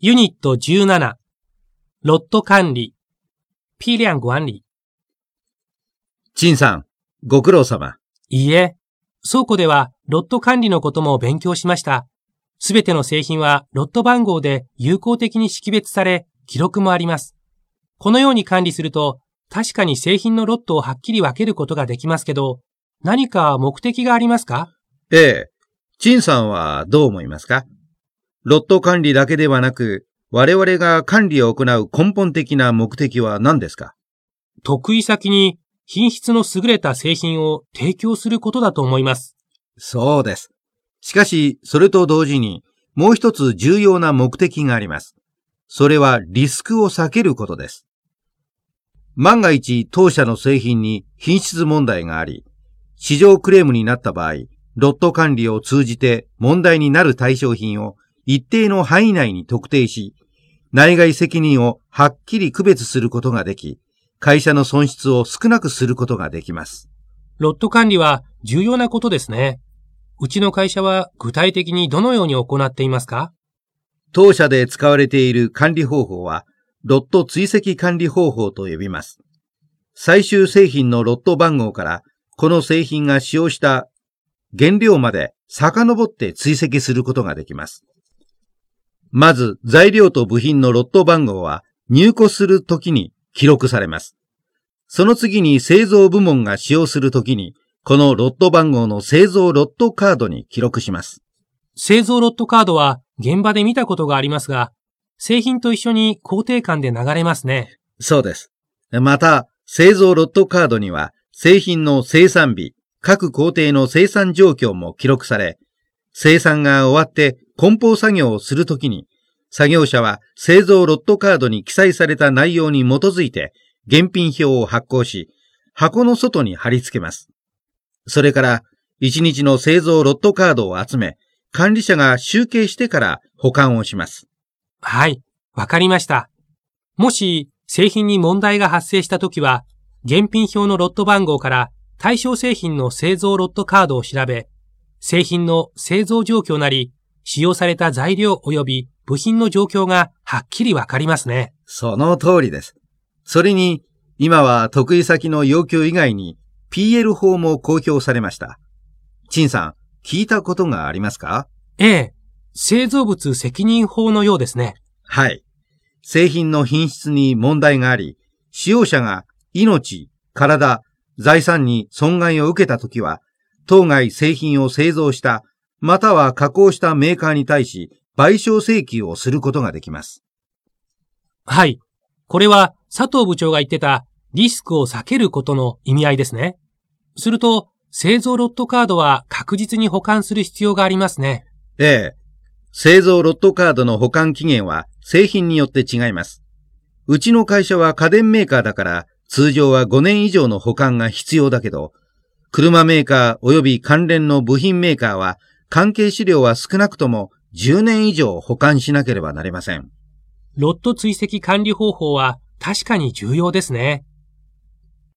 ユニット17、ロット管理、批量管理。 陳さん、ご苦労様。 いいえ、倉庫ではロット管理のことも勉強しました。すべての製品はロット番号で有効的に識別され、記録もあります。このように管理すると、確かに製品のロットをはっきり分けることができますけど、何か目的がありますか？ ええ。陳さんはどう思いますか？ロット管理だけではなく、我々が管理を行う根本的な目的は何ですか？ 得意先に品質の優れた製品を提供することだと思います。 そうです。しかし、それと同時に、もう一つ重要な目的があります。それはリスクを避けることです。万が一当社の製品に品質問題があり、市場クレームになった場合、ロット管理を通じて問題になる対象品を一定の範囲内に特定し、内外責任をはっきり区別することができ、会社の損失を少なくすることができます。 ロット管理は重要なことですね。うちの会社は具体的にどのように行っていますか？ 当社で使われている管理方法は、ロット追跡管理方法と呼びます。最終製品のロット番号から、この製品が使用した原料まで遡って追跡することができます。まず、材料と部品のロット番号は入庫するときに記録されます。その次に製造部門が使用するときに、このロット番号の製造ロットカードに記録します。 製造ロットカードは現場で見たことがありますが、製品と一緒に工程間で流れますね。 そうです。また、製造ロットカードには製品の生産日、各工程の生産状況も記録され、生産が終わって梱包作業をするときに、作業者は製造ロットカードに記載された内容に基づいて現品表を発行し、箱の外に貼り付けます。それから、1日の製造ロットカードを集め、管理者が集計してから保管をします。 はい、わかりました。もし製品に問題が発生したときは、現品表のロット番号から対象製品の製造ロットカードを調べ、製品の製造状況なり、使用された材料及び部品の状況がはっきりわかりますね。 その通りです。それに、今は得意先の要求以外に PL 法も公表されました。陳さん、聞いたことがありますか？ ええ、製造物責任法のようですね。 はい。製品の品質に問題があり、使用者が命、体、財産に損害を受けたときは、当該製品を製造した、または加工したメーカーに対し、賠償請求をすることができます。 はい。これは佐藤部長が言ってたリスクを避けることの意味合いですね。すると、製造ロットカードは確実に保管する必要がありますね。 ええ。製造ロットカードの保管期限は製品によって違います。うちの会社は家電メーカーだから通常は5年以上の保管が必要だけど、車メーカー及び関連の部品メーカーは関係資料は少なくとも10年以上保管しなければなりません。 ロット追跡管理方法は確かに重要ですね。